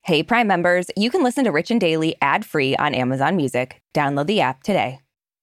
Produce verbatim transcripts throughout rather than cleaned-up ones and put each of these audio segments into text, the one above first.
Hey, Prime members, you can listen to Rich and Daily ad-free on Amazon Music. Download the app today.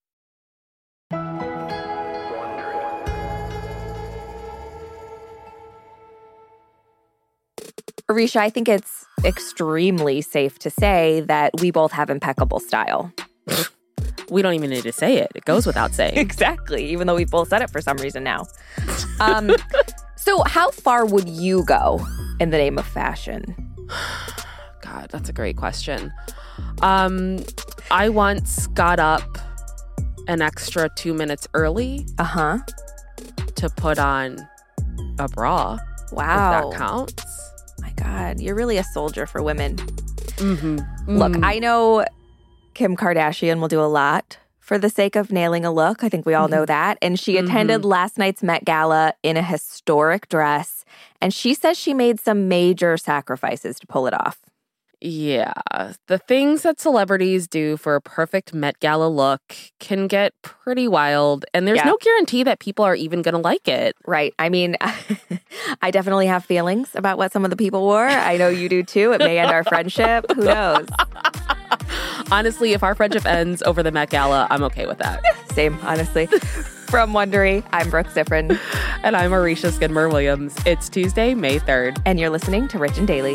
Arisha, I think it's extremely safe to say that we both have impeccable style. We don't even need to say it. It goes without saying. Exactly, even though we both said it for some reason now. Um, so how far would you go in the name of fashion? God, that's a great question. Um, I once got up an extra two minutes early. Uh-huh. To put on a bra. Wow. If that counts. My God, you're really a soldier for women. Mm-hmm. Mm-hmm. Look, I know Kim Kardashian will do a lot for the sake of nailing a look. I think we all know that. And she attended mm-hmm. last night's Met Gala in a historic dress. And she says she made some major sacrifices to pull it off. Yeah. The things that celebrities do for a perfect Met Gala look can get pretty wild. And there's yeah. no guarantee that people are even going to like it. Right. I mean, I definitely have feelings about what some of the people wore. I know you do too. It may end our friendship. Who knows? Honestly, if our friendship ends over the Met Gala, I'm okay with that. Same, honestly. From Wondery, I'm Brooke Ziffrin. And I'm Arisha Skidmore-Williams. It's Tuesday, May third. And you're listening to Rich and Daily.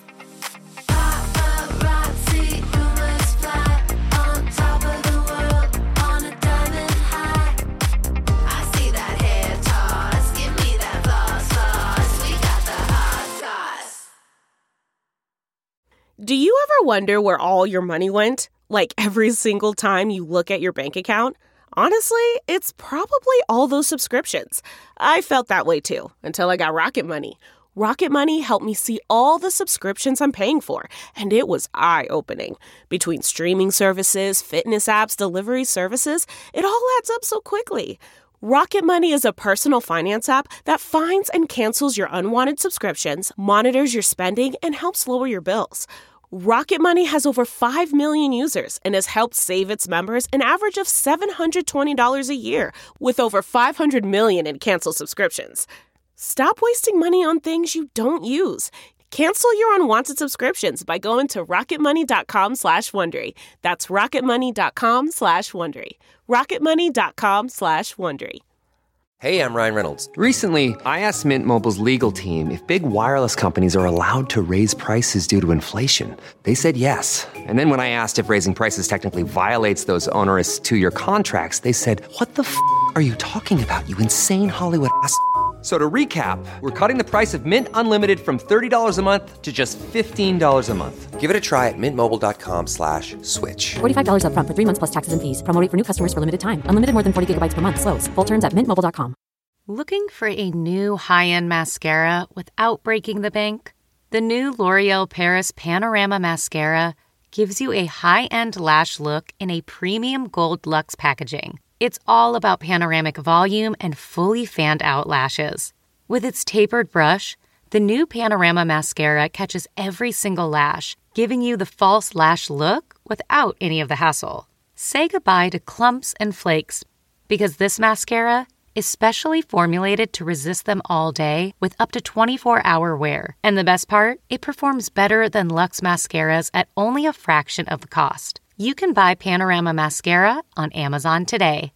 Do you ever wonder where all your money went? Like every single time you look at your bank account? Honestly, it's probably all those subscriptions. I felt that way too, until I got Rocket Money. Rocket Money helped me see all the subscriptions I'm paying for, and it was eye-opening. Between streaming services, fitness apps, delivery services, it all adds up so quickly. Rocket Money is a personal finance app that finds and cancels your unwanted subscriptions, monitors your spending, and helps lower your bills. Rocket Money has over five million users and has helped save its members an average of seven hundred twenty dollars a year, with over five hundred million in canceled subscriptions. Stop wasting money on things you don't use. Cancel your unwanted subscriptions by going to rocketmoney.com slash Wondery. That's rocketmoney.com slash Wondery. rocketmoney.com slash Wondery. Hey, I'm Ryan Reynolds. Recently, I asked Mint Mobile's legal team if big wireless companies are allowed to raise prices due to inflation. They said yes. And then when I asked if raising prices technically violates those onerous two-year contracts, they said, what the f*** are you talking about, you insane Hollywood ass f- So to recap, we're cutting the price of Mint Unlimited from thirty dollars a month to just fifteen dollars a month. Give it a try at mintmobile.com slash switch. forty-five dollars up front for three months plus taxes and fees. Promo rate for new customers for limited time. Unlimited more than forty gigabytes per month. Slows full terms at mint mobile dot com. Looking for a new high-end mascara without breaking the bank? The new L'Oreal Paris Panorama Mascara gives you a high-end lash look in a premium gold luxe packaging. It's all about panoramic volume and fully fanned-out lashes. With its tapered brush, the new Panorama Mascara catches every single lash, giving you the false lash look without any of the hassle. Say goodbye to clumps and flakes, because this mascara is specially formulated to resist them all day with up to twenty-four hour wear. And the best part? It performs better than Luxe mascaras at only a fraction of the cost. You can buy Panorama Mascara on Amazon today.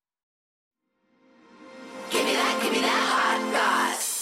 Give me that, give me that hot goss.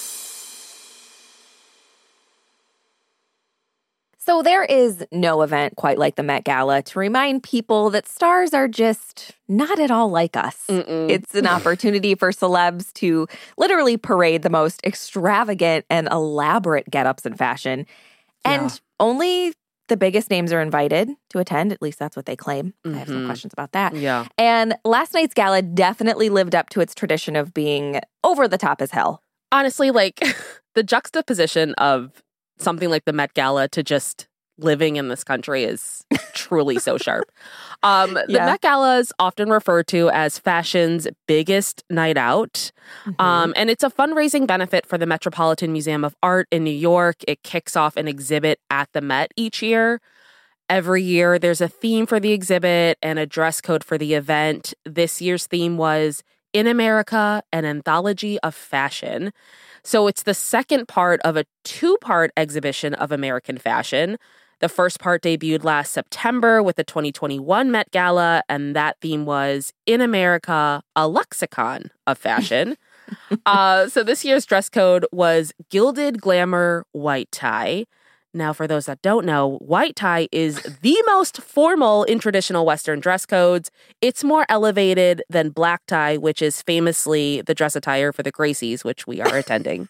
So there is no event quite like the Met Gala to remind people that stars are just not at all like us. Mm-mm. It's an opportunity for celebs to literally parade the most extravagant and elaborate get-ups in fashion. And yeah. only the biggest names are invited to attend. At least that's what they claim. Mm-hmm. I have some questions about that. Yeah. And last night's gala definitely lived up to its tradition of being over the top as hell. Honestly, like the juxtaposition of something like the Met Gala to just living in this country is truly so sharp. Um, the yeah. Met Gala is often referred to as fashion's biggest night out. Mm-hmm. Um, and it's a fundraising benefit for the Metropolitan Museum of Art in New York. It kicks off an exhibit at the Met each year. Every year, there's a theme for the exhibit and a dress code for the event. This year's theme was In America, an Anthology of Fashion. So it's the second part of a two-part exhibition of American fashion. The first part debuted last September with the twenty twenty-one Met Gala, and that theme was In America, a Lexicon of Fashion. uh, so this year's dress code was gilded glamour white tie. Now, for those that don't know, white tie is the most formal in traditional Western dress codes. It's more elevated than black tie, which is famously the dress attire for the Gracies, which we are attending.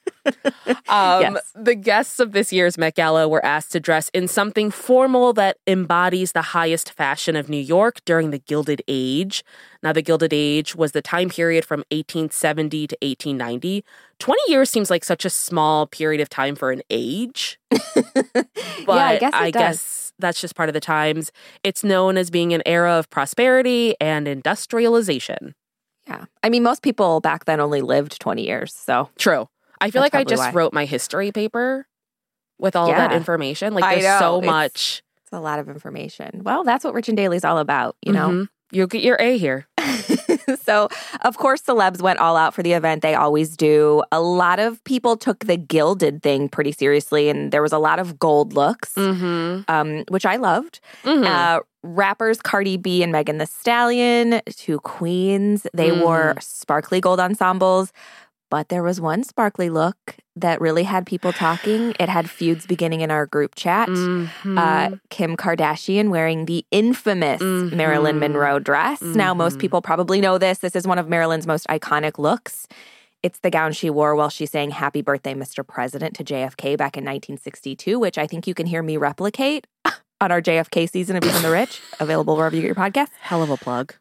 um, yes. The guests of this year's Met Gala were asked to dress in something formal that embodies the highest fashion of New York during the Gilded Age. Now, the Gilded Age was the time period from eighteen seventy to eighteen ninety. twenty years seems like such a small period of time for an age. But yeah, I guess it I does. guess that's just part of the times. It's known as being an era of prosperity and industrialization. Yeah. I mean, most people back then only lived twenty years, so. True. I feel That's like I just why. wrote my history paper with all Yeah. that information. Like, I there's know. so It's- much. It's a lot of information. Well, that's what Rich and Daly's all about, you know? Mhm. You'll get your A here. So, of course, celebs went all out for the event. They always do. A lot of people took the gilded thing pretty seriously, and there was a lot of gold looks, Mm-hmm. um, which I loved. Mm-hmm. Uh, rappers Cardi B and Megan Thee Stallion, two queens, they Mm. wore sparkly gold ensembles. But there was one sparkly look that really had people talking. It had feuds beginning in our group chat. Mhm. Uh, Kim Kardashian wearing the infamous Mhm. Marilyn Monroe dress. Now, most Mhm. people probably know this. This is one of Marilyn's most iconic looks. It's the gown she wore while she sang Happy Birthday, Mister President to J F K back in nineteen sixty-two, which I think you can hear me replicate on our J F K season of Even the Rich, available wherever you get your podcast. Hell of a plug.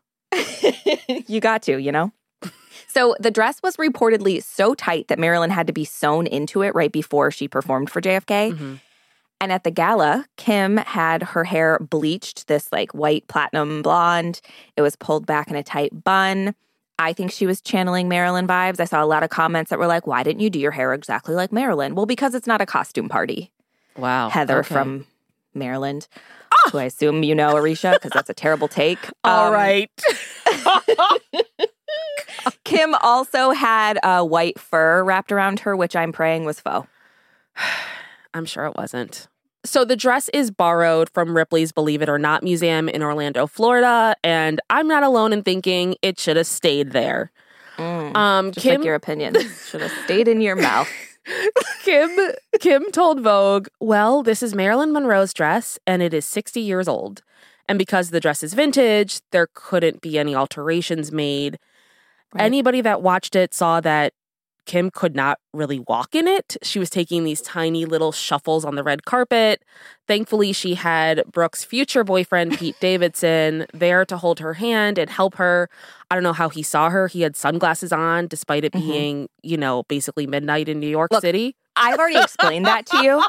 You got to, you know? So the dress was reportedly so tight that Marilyn had to be sewn into it right before she performed for J F K. Mm-hmm. And at the gala, Kim had her hair bleached, this like white platinum blonde. It was pulled back in a tight bun. I think she was channeling Marilyn vibes. I saw a lot of comments that were like, why didn't you do your hair exactly like Marilyn? Well, because it's not a costume party. Wow. Heather Okay. from Maryland, who I assume you know, Arisha, because that's a terrible take. All Um, right. Kim also had a white fur wrapped around her, which I'm praying was faux. I'm sure it wasn't. So the dress is borrowed from Ripley's Believe It or Not Museum in Orlando, Florida, and I'm not alone in thinking it should have stayed there. Mm, Um, just Kim, like your opinions should have stayed in your mouth. Kim, Kim told Vogue, "Well, this is Marilyn Monroe's dress, and it is sixty years old. And because the dress is vintage, there couldn't be any alterations made. Right. Anybody that watched it saw that Kim could not really walk in it. She was taking these tiny little shuffles on the red carpet. Thankfully, she had Brooke's future boyfriend, Pete Davidson, there to hold her hand and help her. I don't know how he saw her. He had sunglasses on, despite it Mhm. being, you know, basically midnight in New York Look, City. I've already explained that to you,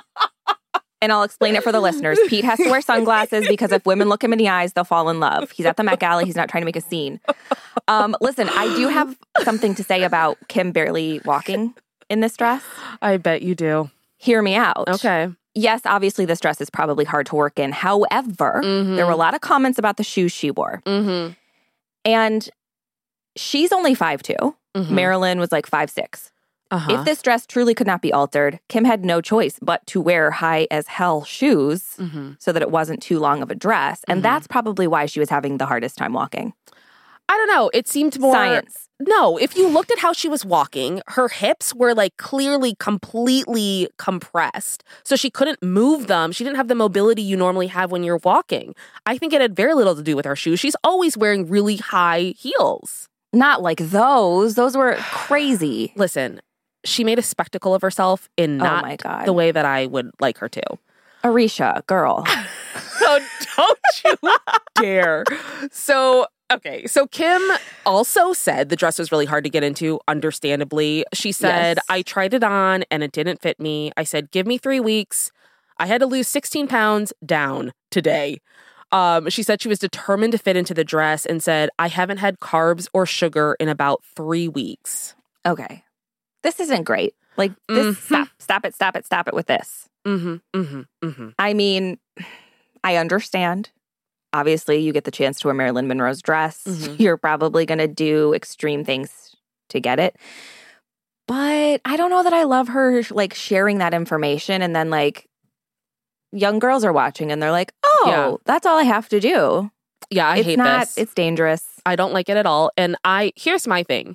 and I'll explain it for the listeners. Pete has to wear sunglasses because if women look him in the eyes, they'll fall in love. He's at the Met Gala. He's not trying to make a scene. Um, listen, I do have something to say about Kim barely walking in this dress. I bet you do. Hear me out. Okay. Yes, obviously this dress is probably hard to work in. However, Mhm. there were a lot of comments about the shoes she wore. Mm-hmm. And she's only five two. Mhm. Marilyn was like five six. Uh-huh. If this dress truly could not be altered, Kim had no choice but to wear high as hell shoes Mhm. so that it wasn't too long of a dress. And Mhm. that's probably why she was having the hardest time walking. I don't know. It seemed more Science. No, if you looked at how she was walking, her hips were like clearly completely compressed. So she couldn't move them. She didn't have the mobility you normally have when you're walking. I think it had very little to do with her shoes. She's always wearing really high heels. Not like those. Those were crazy. Listen, she made a spectacle of herself in not oh my God. the way that I would like her to. Arisha, girl. So don't you dare. So, okay. So Kim also said the dress was really hard to get into, understandably. She said, Yes. I tried it on and it didn't fit me. I said, give me three weeks. I had to lose sixteen pounds down today. Um, she said she was determined to fit into the dress and said, I haven't had carbs or sugar in about three weeks. Okay. This isn't great. Like, this, Mhm. stop, stop it, stop it, stop it with this. Mm-hmm, mm-hmm, mm-hmm. I mean, I understand. obviously you get the chance to wear Marilyn Monroe's dress. Mm-hmm. You're probably going to do extreme things to get it. But I don't know that I love her, like, sharing that information and then, like, young girls are watching and they're like, oh, yeah. that's all I have to do. Yeah, I it's hate not, this. It's dangerous. I don't like it at all. And I, here's my thing.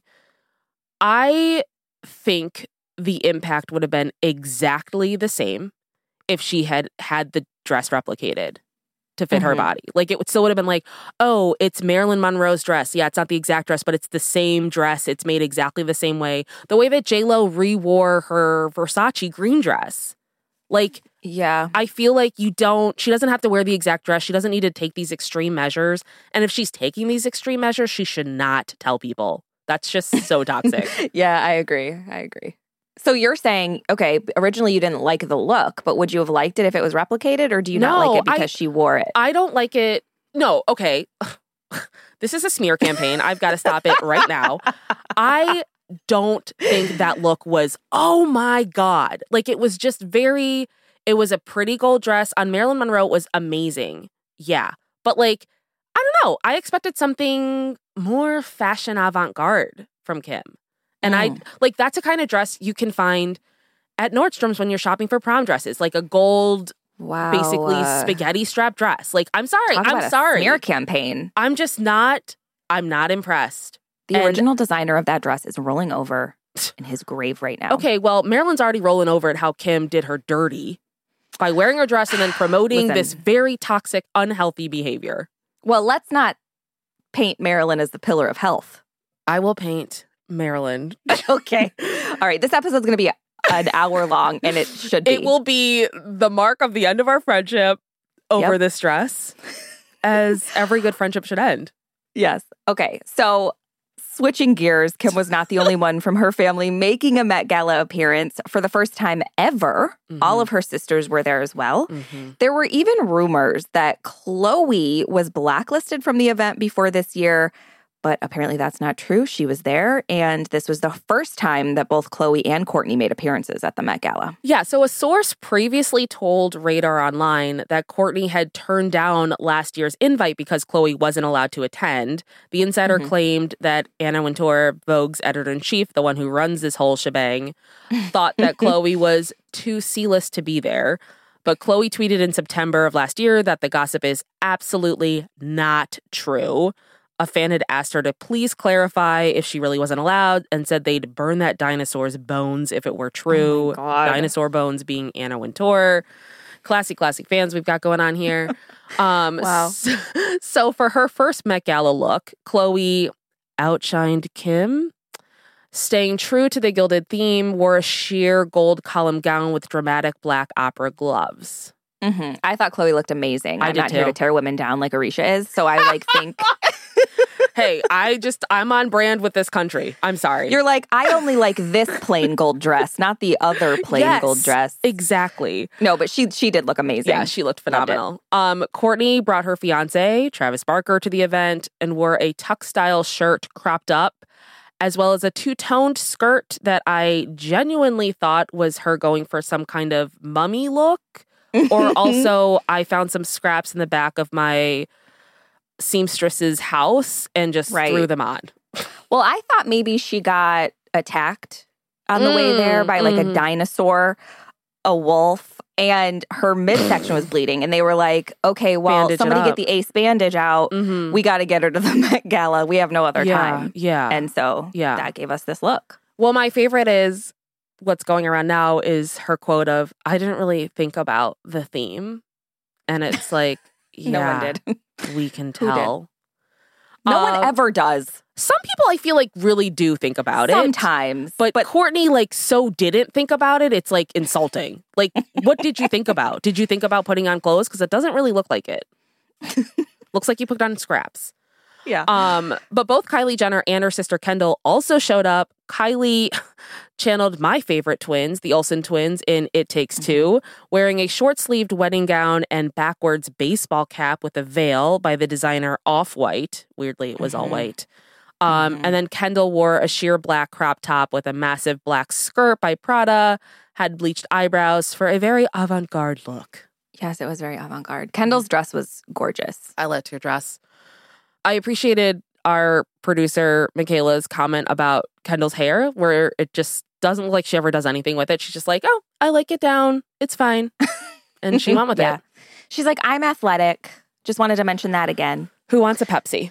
I think the impact would have been exactly the same if she had had the dress replicated to fit mm-hmm. her body. Like, it would still would have been like, oh, it's Marilyn Monroe's dress. Yeah, it's not the exact dress, but it's the same dress. It's made exactly the same way. The way that J-Lo re-wore her Versace green dress. Like, yeah, I feel like you don't, she doesn't have to wear the exact dress. She doesn't need to take these extreme measures. And if she's taking these extreme measures, she should not tell people. That's just so toxic. Yeah, I agree. I agree. So you're saying, okay, originally you didn't like the look, but would you have liked it if it was replicated, or do you no, not like it because I, she wore it? I don't like it. No, okay. This is a smear campaign. I've got to stop it right now. I don't think that look was, oh my God. Like, it was just very, it was a pretty gold dress. On Marilyn Monroe, it was amazing. Yeah. But, like, I don't know. I expected something more fashion avant-garde from Kim. And mm. I, like, that's a kind of dress you can find at Nordstrom's when you're shopping for prom dresses. Like a gold, wow, basically uh, spaghetti strap dress. Like, I'm sorry. Talk I'm about sorry. A smear campaign. I'm just not, I'm not impressed. The and, original designer of that dress is rolling over in his grave right now. Okay, well, Marilyn's already rolling over at how Kim did her dirty by wearing her dress and then promoting this very toxic, unhealthy behavior. Well, let's not paint Marilyn as the pillar of health. I will paint Marilyn. Okay. All right. This episode's going to be an hour long, and it should be. It will be the mark of the end of our friendship over yep. this dress, as every good friendship should end. Yes. Okay. So, switching gears, Kim was not the only one from her family making a Met Gala appearance for the first time ever. Mm-hmm. All of her sisters were there as well. Mm-hmm. There were even rumors that Khloé was blacklisted from the event before this year, but apparently that's not true. She was there, and this was the first time that both Khloé and Kourtney made appearances at the Met Gala. Yeah, so a source previously told Radar Online that Kourtney had turned down last year's invite because Khloé wasn't allowed to attend. The insider mm-hmm. claimed that Anna Wintour, Vogue's editor-in-chief, the one who runs this whole shebang, thought that Khloé was too C-list to be there. But Khloé tweeted in September of last year that the gossip is absolutely not true. A fan had asked her to please clarify if she really wasn't allowed and said they'd burn that dinosaur's bones if it were true. Oh my God. Dinosaur bones being Anna Wintour. Classic, classic fans we've got going on here. Um, wow. So, so for her first Met Gala look, Khloé outshined Kim. Staying true to the gilded theme, wore a sheer gold column gown with dramatic black opera gloves. Mm-hmm. I thought Khloé looked amazing. I I'm did not too. here to tear women down like Arisha is, so I like think... Hey, I just, I'm on brand with this country. I'm sorry. You're like, I only like this plain gold dress, not the other plain yes, gold dress. Exactly. No, but she she did look amazing. Yeah, she looked phenomenal. Um, Kourtney brought her fiance, Travis Barker, to the event and wore a tuck-style shirt cropped up, as well as a two-toned skirt that I genuinely thought was her going for some kind of mummy look. Or also, I found some scraps in the back of my seamstress's house and just right. threw them on. Well, I thought maybe she got attacked on the mm, way there by like mm-hmm. a dinosaur, a wolf, and her midsection was bleeding. And they were like, okay, well, bandage somebody get the ace bandage out. Mm-hmm. We got to get her to the Met Gala. We have no other yeah, time. Yeah. And so yeah. that gave us this look. Well, my favorite is what's going around now is her quote of, I didn't really think about the theme. And it's like, yeah, no one did. We can tell. No uh, one ever does. Some people I feel like really do think about Sometimes, it. Sometimes. But, but Kourtney like so didn't think about it. It's like insulting. Like, what did you think about? Did you think about putting on clothes? Because it doesn't really look like it. Looks like you put on scraps. Yeah. Um, but both Kylie Jenner and her sister Kendall also showed up. Kylie channeled my favorite twins, the Olsen twins, in It Takes Two, wearing a short-sleeved wedding gown and backwards baseball cap with a veil by the designer Off-White. Weirdly, it was mm-hmm. all white. Um, mm-hmm. And then Kendall wore a sheer black crop top with a massive black skirt by Prada, had bleached eyebrows for a very avant-garde look. Yes, it was very avant-garde. Kendall's dress was gorgeous. I liked your dress. I appreciated our producer, Michaela's comment about Kendall's hair, where it just doesn't look like she ever does anything with it. She's just like, oh, I like it down. It's fine. And she went with yeah. it. She's like, I'm athletic. Just wanted to mention that again. Who wants a Pepsi?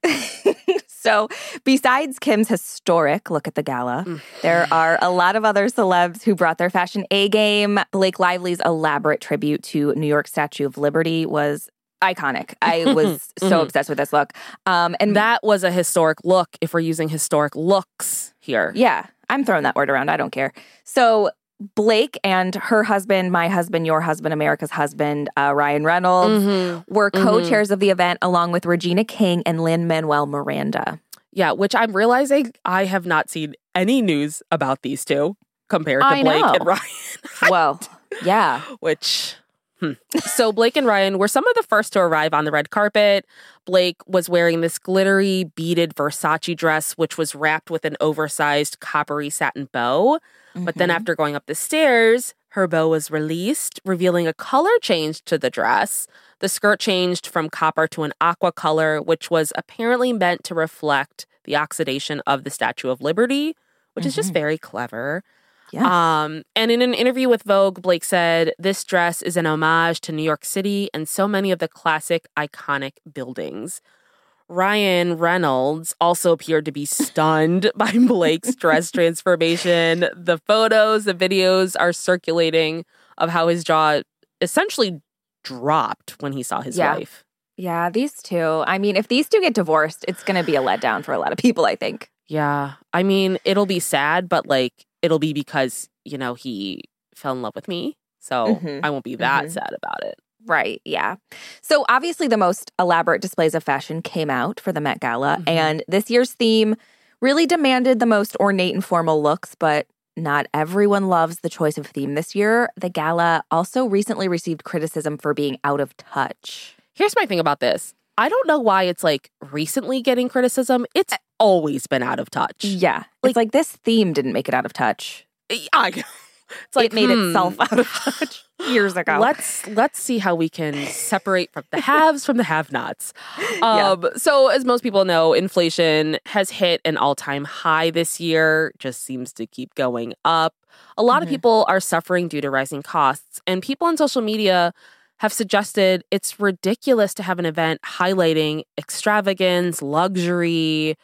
So besides Kim's historic look at the gala, mm. there are a lot of other celebs who brought their fashion A-game. Blake Lively's elaborate tribute to New York Statue of Liberty was iconic. I was so obsessed with this look. Um, and that was a historic look if we're using historic looks here. Yeah, I'm throwing that word around. I don't care. So Blake and her husband, my husband, your husband, America's husband, uh, Ryan Reynolds, mm-hmm. were co-chairs mm-hmm. of the event along with Regina King and Lin-Manuel Miranda. Yeah, which I'm realizing I have not seen any news about these two compared to I Blake know. and Ryan. Well, yeah. Which... Hmm. So Blake and Ryan were some of the first to arrive on the red carpet. Blake was wearing this glittery, beaded Versace dress, which was wrapped with an oversized coppery satin bow. Mm-hmm. But then after going up the stairs, her bow was released, revealing a color change to the dress. The skirt changed from copper to an aqua color, which was apparently meant to reflect the oxidation of the Statue of Liberty, which mm-hmm. is just very clever. Yes. Um, and in an interview with Vogue, Blake said, this dress is an homage to New York City and so many of the classic iconic buildings. Ryan Reynolds also appeared to be stunned by Blake's dress transformation. The photos, the videos are circulating of how his jaw essentially dropped when he saw his yeah. wife. Yeah, these two. I mean, if these two get divorced, it's going to be a letdown for a lot of people, I think. Yeah. I mean, it'll be sad, but like, it'll be because, you know, he fell in love with me. So mm-hmm. I won't be that mm-hmm. sad about it. Right, yeah. So obviously the most elaborate displays of fashion came out for the Met Gala. Mm-hmm. And this year's theme really demanded the most ornate and formal looks, but not everyone loves the choice of theme this year. The gala also recently received criticism for being out of touch. Here's my thing about this. I don't know why it's like recently getting criticism. It's always been out of touch. Yeah. Like, it's like this theme didn't make it out of touch. I, it's like it made hmm. itself out of touch years ago. Let's let's see how we can separate from the haves from the have-nots. Um, yeah. So as most people know, inflation has hit an all-time high this year, just seems to keep going up. A lot mm-hmm. of people are suffering due to rising costs, and people on social media have suggested it's ridiculous to have an event highlighting extravagance, luxury,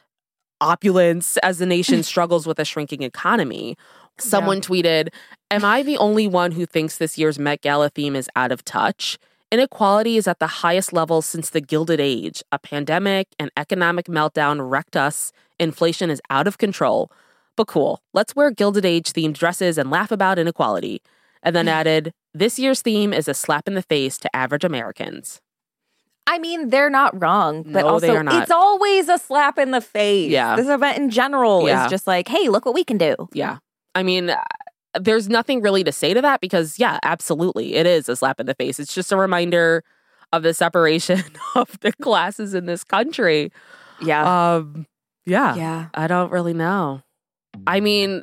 opulence as the nation struggles with a shrinking economy. Someone yeah. tweeted, am I the only one who thinks this year's Met Gala theme is out of touch? Inequality is at the highest level since the Gilded Age. A pandemic and economic meltdown wrecked us. Inflation is out of control. But cool, let's wear Gilded Age themed dresses and laugh about inequality. And then added, this year's theme is a slap in the face to average Americans. I mean, they're not wrong, but no, also they are not. It's always a slap in the face. Yeah. This event in general yeah. is just like, hey, look what we can do. Yeah. I mean, there's nothing really to say to that because, yeah, absolutely. It is a slap in the face. It's just a reminder of the separation of the classes in this country. Yeah. Um, yeah. Yeah. I don't really know. I mean,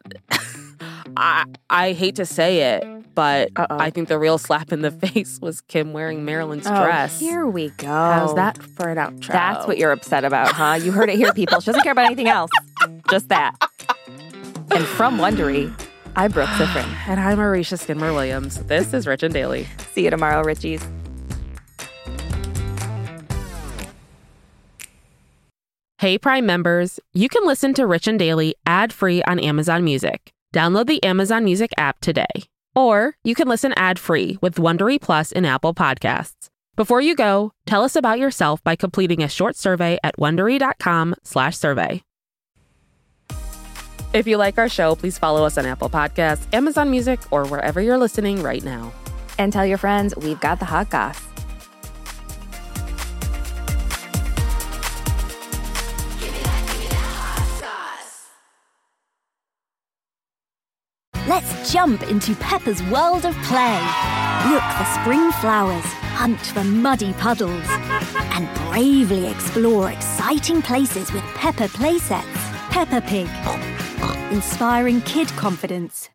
I I hate to say it, but Uh-oh. I think the real slap in the face was Kim wearing Marilyn's oh, dress. Here we go. How's that for an outro? That's what you're upset about, huh? You heard it here, people. She doesn't care about anything else. Just that. And from Wondery, I'm Brooke Siffrin. And I'm Marisha Skidmore-Williams. This is Rich and Daily. See you tomorrow, Richies. Hey, Prime members. You can listen to Rich and Daily ad-free on Amazon Music. Download the Amazon Music app today. Or you can listen ad-free with Wondery Plus in Apple Podcasts. Before you go, tell us about yourself by completing a short survey at Wondery.com slash survey. If you like our show, please follow us on Apple Podcasts, Amazon Music, or wherever you're listening right now. And tell your friends we've got the hot goss. Let's jump into Peppa's world of play. Look for spring flowers, hunt for muddy puddles, and bravely explore exciting places with Peppa playsets. Peppa Pig, inspiring kid confidence.